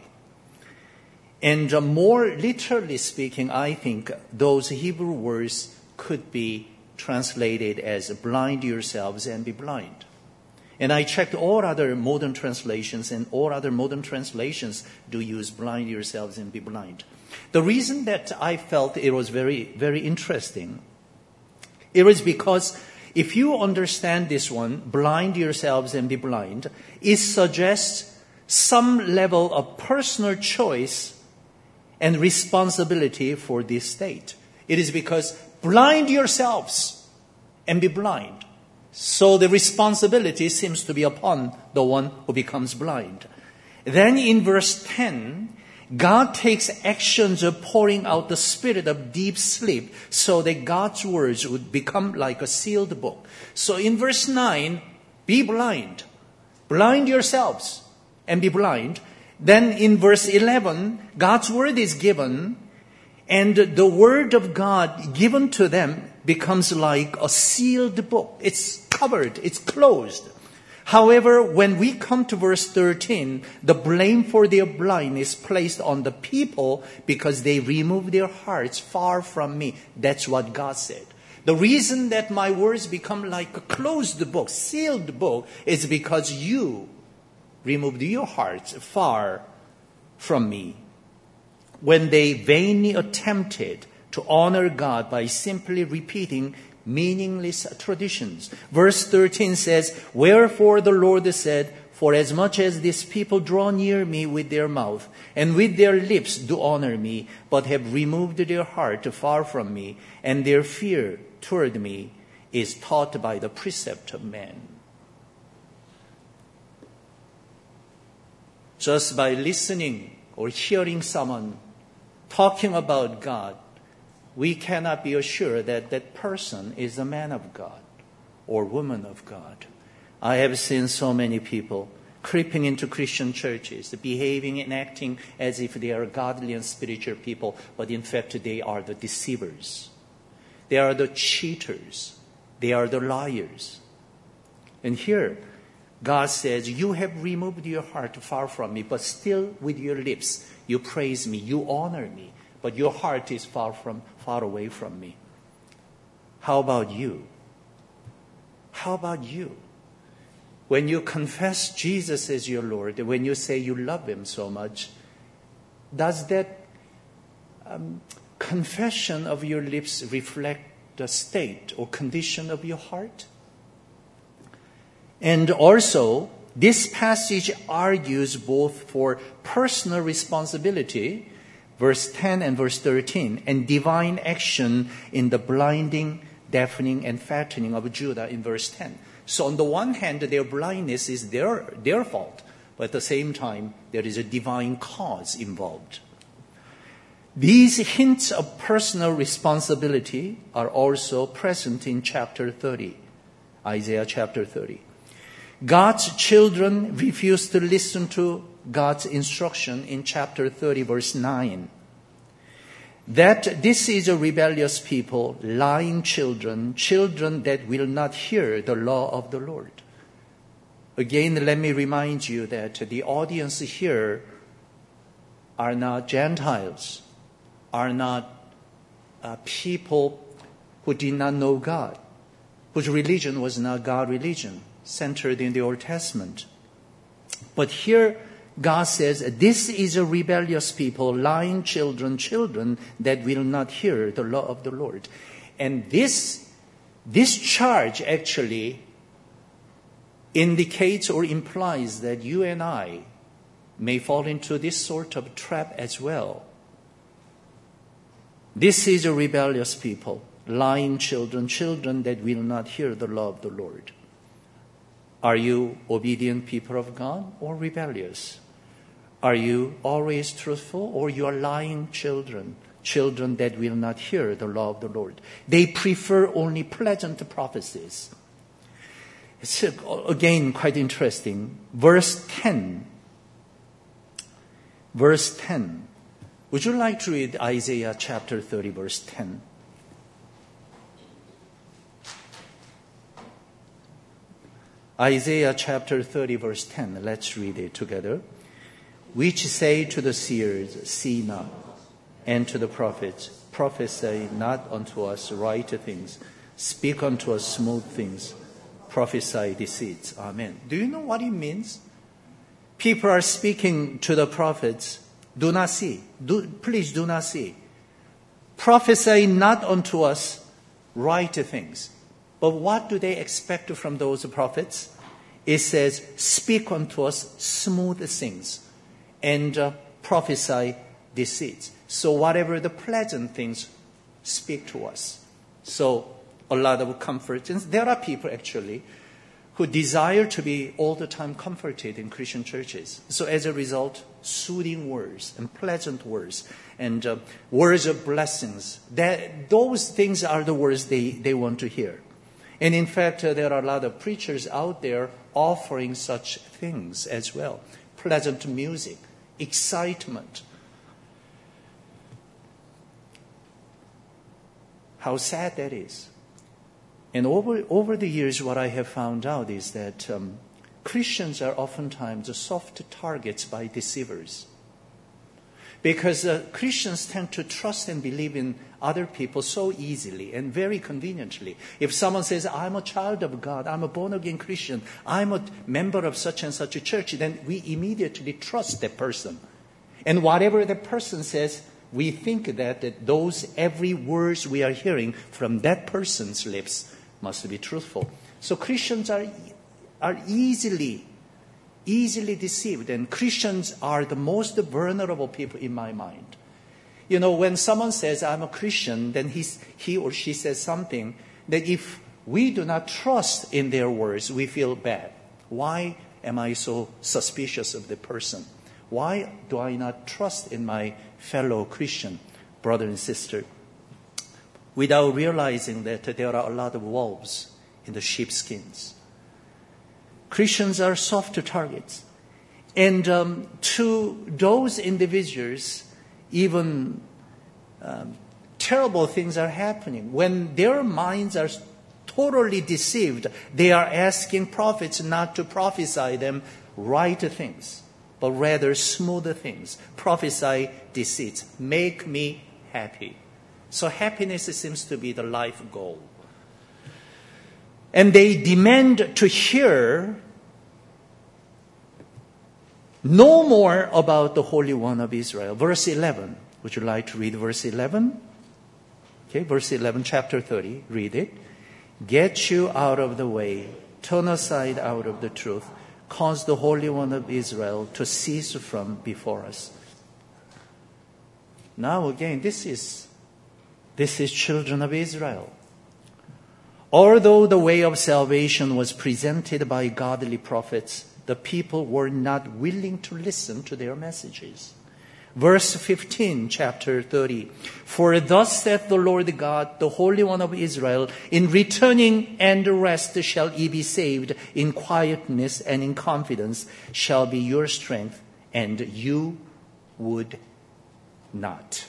And uh, more literally speaking, I think those Hebrew words could be translated as blind yourselves and be blind. And I checked all other modern translations, and all other modern translations do use blind yourselves and be blind. The reason that I felt it was very, very interesting, it was because if you understand this one, blind yourselves and be blind, it suggests some level of personal choice and responsibility for this state. It is because blind yourselves and be blind. So the responsibility seems to be upon the one who becomes blind. Then in verse ten, God takes actions of pouring out the spirit of deep sleep so that God's words would become like a sealed book. So in verse nine, be blind. Blind yourselves and be blind. Then in verse eleven, God's word is given, and the word of God given to them becomes like a sealed book. It's covered, it's closed. However, when we come to verse thirteen, the blame for their blindness is placed on the people because they remove their hearts far from me. That's what God said. The reason that my words become like a closed book, sealed book, is because you removed your hearts far from me. When they vainly attempted to honor God by simply repeating meaningless traditions. Verse thirteen says, "Wherefore the Lord said, for as much as these people draw near me with their mouth, and with their lips do honor me, but have removed their heart far from me, and their fear toward me is taught by the precept of men." Just by listening or hearing someone talking about God, we cannot be assured that that person is a man of God or woman of God. I have seen so many people creeping into Christian churches, behaving and acting as if they are godly and spiritual people, but in fact they are the deceivers. They are the cheaters. They are the liars. And here, God says, "You have removed your heart far from me, but still with your lips you praise me, you honor me, but your heart is far from far away from me." How about you? How about you? When you confess Jesus as your Lord, when you say you love Him so much, does that um, confession of your lips reflect the state or condition of your heart? And also, this passage argues both for personal responsibility, verse ten and verse thirteen, and divine action in the blinding, deafening, and fattening of Judah in verse ten. So on the one hand, their blindness is their, their fault, but at the same time, there is a divine cause involved. These hints of personal responsibility are also present in chapter thirty, Isaiah chapter thirty. God's children refuse to listen to God's instruction in chapter thirty, verse nine. That this is a rebellious people, lying children, children that will not hear the law of the Lord. Again, let me remind you that the audience here are not Gentiles, are not uh, people who did not know God, whose religion was not God's religion, centered in the Old Testament. But here, God says, this is a rebellious people, lying children, children that will not hear the law of the Lord. And this, this charge actually indicates or implies that you and I may fall into this sort of trap as well. This is a rebellious people, lying children, children that will not hear the law of the Lord. Are you obedient people of God or rebellious? Are you always truthful, or you are lying children, children that will not hear the law of the Lord? They prefer only pleasant prophecies. It's again quite interesting. Verse ten. Verse ten. Would you like to read Isaiah chapter thirty, verse ten? Isaiah chapter thirty, verse ten. Let's read it together. Which say to the seers, see not, and to the prophets, prophesy not unto us right things, speak unto us smooth things, prophesy deceits. Amen. Do you know what it means? People are speaking to the prophets, do not see, do, please do not see. Prophesy not unto us right things. But what do they expect from those prophets? It says, speak unto us smooth things. And uh, prophesy deceits. So whatever the pleasant things, speak to us. So a lot of comfort. And there are people actually who desire to be all the time comforted in Christian churches. So as a result, soothing words and pleasant words and uh, words of blessings, that, those things are the words they, they want to hear. And in fact, uh, there are a lot of preachers out there offering such things as well. Pleasant music, excitement. How sad that is. And over, over the years, what I have found out is that um, Christians are oftentimes soft targets by deceivers. Because uh, Christians tend to trust and believe in other people so easily and very conveniently. If someone says, I'm a child of God, I'm a born-again Christian, I'm a member of such and such a church, then we immediately trust that person. And whatever the person says, we think that, that those every words we are hearing from that person's lips must be truthful. So Christians are are easily, easily deceived, and Christians are the most vulnerable people in my mind. You know, when someone says, I'm a Christian, then he's, he or she says something that if we do not trust in their words, we feel bad. Why am I so suspicious of the person? Why do I not trust in my fellow Christian brother and sister? Without realizing that there are a lot of wolves in the sheepskins. Christians are soft targets. And um, to those individuals, even um, terrible things are happening. When their minds are totally deceived, they are asking prophets not to prophesy them right things, but rather smooth things. Prophesy deceits. Make me happy. So happiness seems to be the life goal. And they demand to hear no more about the Holy One of Israel. Verse eleven. Would you like to read verse eleven? Okay, verse eleven, chapter thirty. Read it. Get you out of the way. Turn aside out of the truth. Cause the Holy One of Israel to cease from before us. Now again, this is, this is children of Israel. Although the way of salvation was presented by godly prophets, the people were not willing to listen to their messages. Verse fifteen, chapter thirty. For thus saith the Lord God, the Holy One of Israel, in returning and rest shall ye be saved, in quietness and in confidence shall be your strength, and you would not.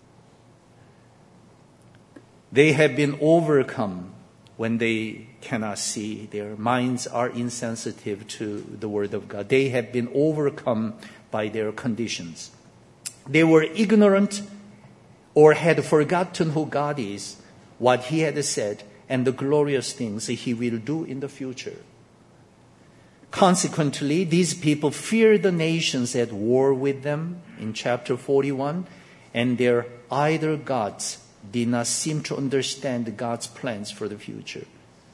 They have been overcome when they cannot see. Their minds are insensitive to the Word of God. They have been overcome by their conditions. They were ignorant or had forgotten who God is, what He had said, and the glorious things He will do in the future. Consequently, these people feared the nations at war with them in chapter forty-one, and their idol gods did not seem to understand God's plans for the future.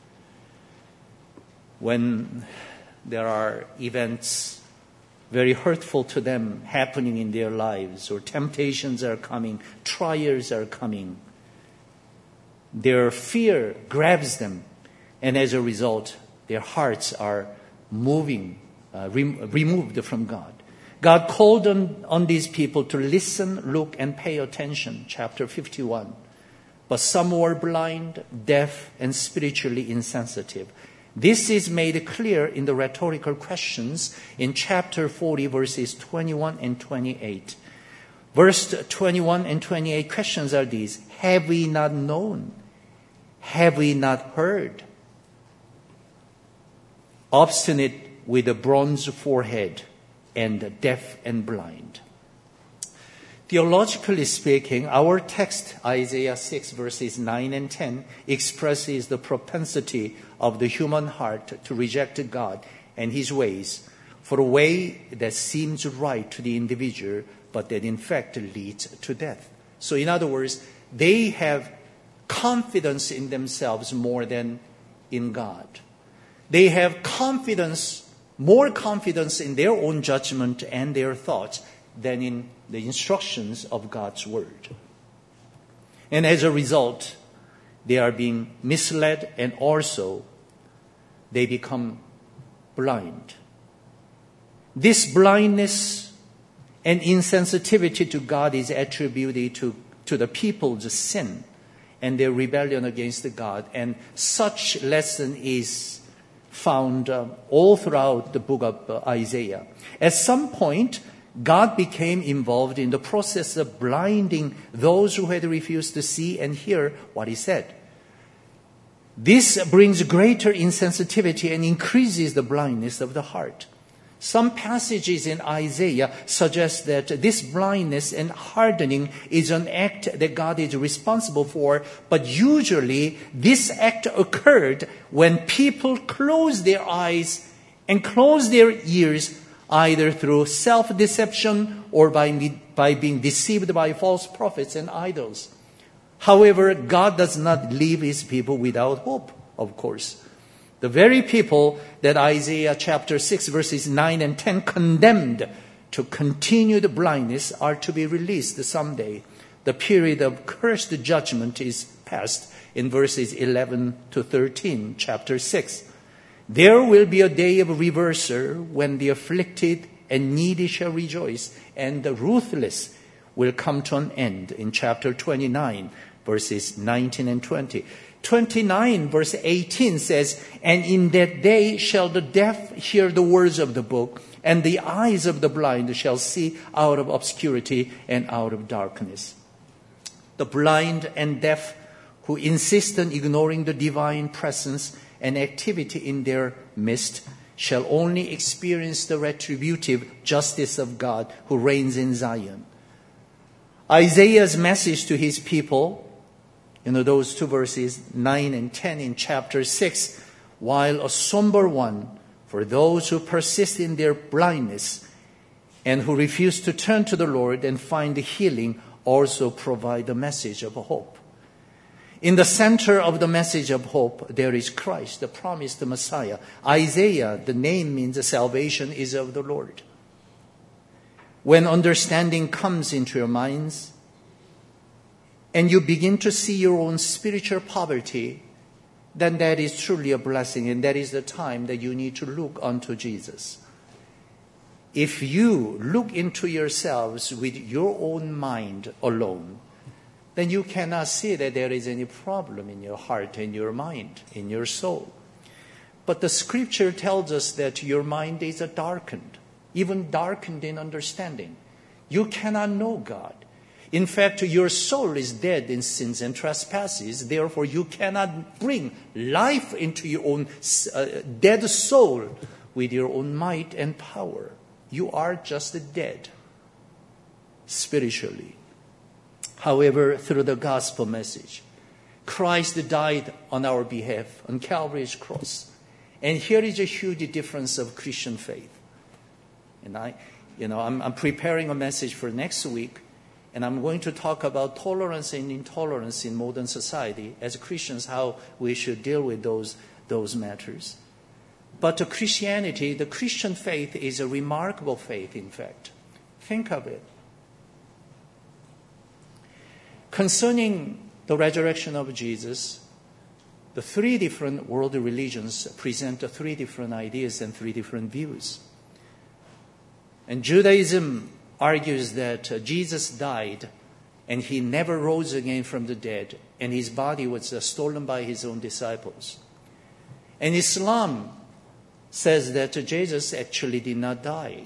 When there are events very hurtful to them happening in their lives, or temptations are coming, trials are coming, their fear grabs them, and as a result, their hearts are moving, uh, rem- removed from God. God called on, on these people to listen, look, and pay attention, chapter fifty-one. But some were blind, deaf, and spiritually insensitive. This is made clear in the rhetorical questions in chapter forty, verses twenty-one and twenty-eight. Verse twenty-one and twenty-eight questions are these. Have we not known? Have we not heard? Obstinate with a bronze forehead and deaf and blind. Theologically speaking, our text, Isaiah six, verses nine and ten, expresses the propensity of the human heart to reject God and His ways for a way that seems right to the individual, but that in fact leads to death. So in other words, they have confidence in themselves more than in God. They have confidence, more confidence in their own judgment and their thoughts than in the instructions of God's Word. And as a result, they are being misled, and also they become blind. This blindness and insensitivity to God is attributed to, to the people's sin and their rebellion against God. And such lesson is found uh, all throughout the book of uh, Isaiah. At some point, God became involved in the process of blinding those who had refused to see and hear what He said. This brings greater insensitivity and increases the blindness of the heart. Some passages in Isaiah suggest that this blindness and hardening is an act that God is responsible for, but usually this act occurred when people closed their eyes and closed their ears either through self-deception or by, by being deceived by false prophets and idols. However, God does not leave his people without hope, of course. The very people that Isaiah chapter six verses nine and ten condemned to continued blindness are to be released someday. The period of cursed judgment is past in verses eleven to thirteen, chapter six. There will be a day of reversal when the afflicted and needy shall rejoice, and the ruthless will come to an end in chapter twenty-nine, verses nineteen and twenty. twenty-nine verse eighteen says, and in that day shall the deaf hear the words of the book, and the eyes of the blind shall see out of obscurity and out of darkness. The blind and deaf who insist on ignoring the divine presence and activity in their midst shall only experience the retributive justice of God who reigns in Zion. Isaiah's message to his people, you know, those two verses, nine and ten in chapter six, while a somber one for those who persist in their blindness and who refuse to turn to the Lord and find healing, also provide a message of hope. In the center of the message of hope, there is Christ, the promised Messiah. Isaiah, the name means salvation is of the Lord. When understanding comes into your minds and you begin to see your own spiritual poverty, then that is truly a blessing, and that is the time that you need to look unto Jesus. If you look into yourselves with your own mind alone, then you cannot see that there is any problem in your heart, in your mind, in your soul. But the scripture tells us that your mind is darkened, even darkened in understanding. You cannot know God. In fact, your soul is dead in sins and trespasses. Therefore, you cannot bring life into your own uh, dead soul with your own might and power. You are just dead spiritually. However, through the gospel message, Christ died on our behalf on Calvary's cross. And here is a huge difference of Christian faith. And I, you know, I'm, I'm preparing a message for next week, and I'm going to talk about tolerance and intolerance in modern society as Christians, how we should deal with those, those matters. But to Christianity, the Christian faith is a remarkable faith, in fact. Think of it. Concerning the resurrection of Jesus, the three different world religions present three different ideas and three different views. And Judaism argues that uh, Jesus died and he never rose again from the dead, and his body was uh, stolen by his own disciples. And Islam says that uh, Jesus actually did not die.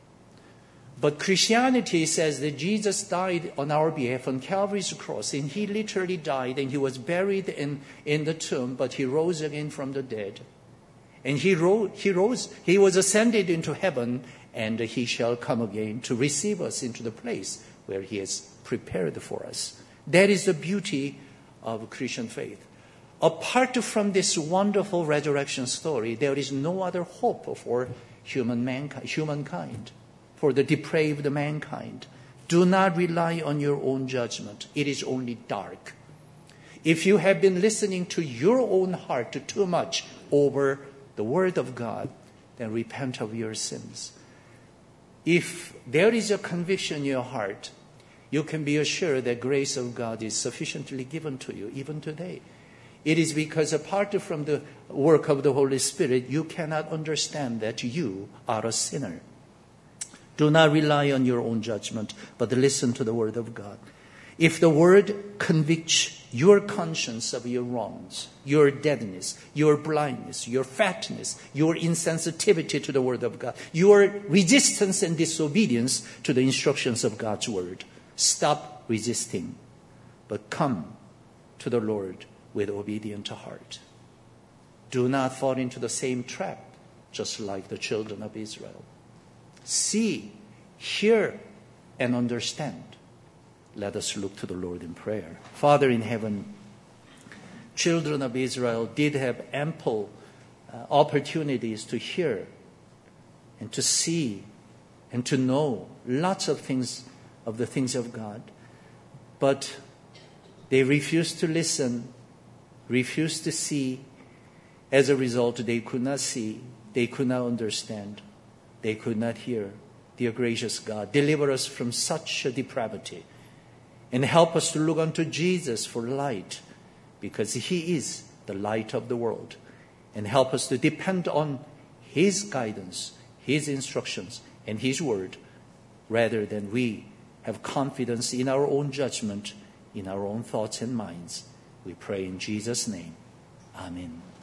But Christianity says that Jesus died on our behalf on Calvary's cross, and he literally died, and he was buried in, in the tomb, but he rose again from the dead. And he rose, he rose, he was ascended into heaven, and he shall come again to receive us into the place where he has prepared for us. That is the beauty of Christian faith. Apart from this wonderful resurrection story, there is no other hope for human mankind, humankind. For the depraved mankind. Do not rely on your own judgment. It is only dark. If you have been listening to your own heart too much over the Word of God, then repent of your sins. If there is a conviction in your heart, you can be assured that grace of God is sufficiently given to you, even today. It is because apart from the work of the Holy Spirit, you cannot understand that you are a sinner. Do not rely on your own judgment, but listen to the Word of God. If the Word convicts your conscience of your wrongs, your deadness, your blindness, your fatness, your insensitivity to the Word of God, your resistance and disobedience to the instructions of God's Word, stop resisting, but come to the Lord with obedient heart. Do not fall into the same trap, just like the children of Israel. See, hear, and understand. Let us look to the Lord in prayer. Father in heaven, children of Israel did have ample uh, opportunities to hear and to see and to know lots of things, of the things of God. But they refused to listen, refused to see. As a result, they could not see, they could not understand, they could not hear. Dear gracious God, deliver us from such a depravity and help us to look unto Jesus for light, because He is the light of the world. And help us to depend on His guidance, His instructions, and His word, rather than we have confidence in our own judgment, in our own thoughts and minds. We pray in Jesus' name. Amen.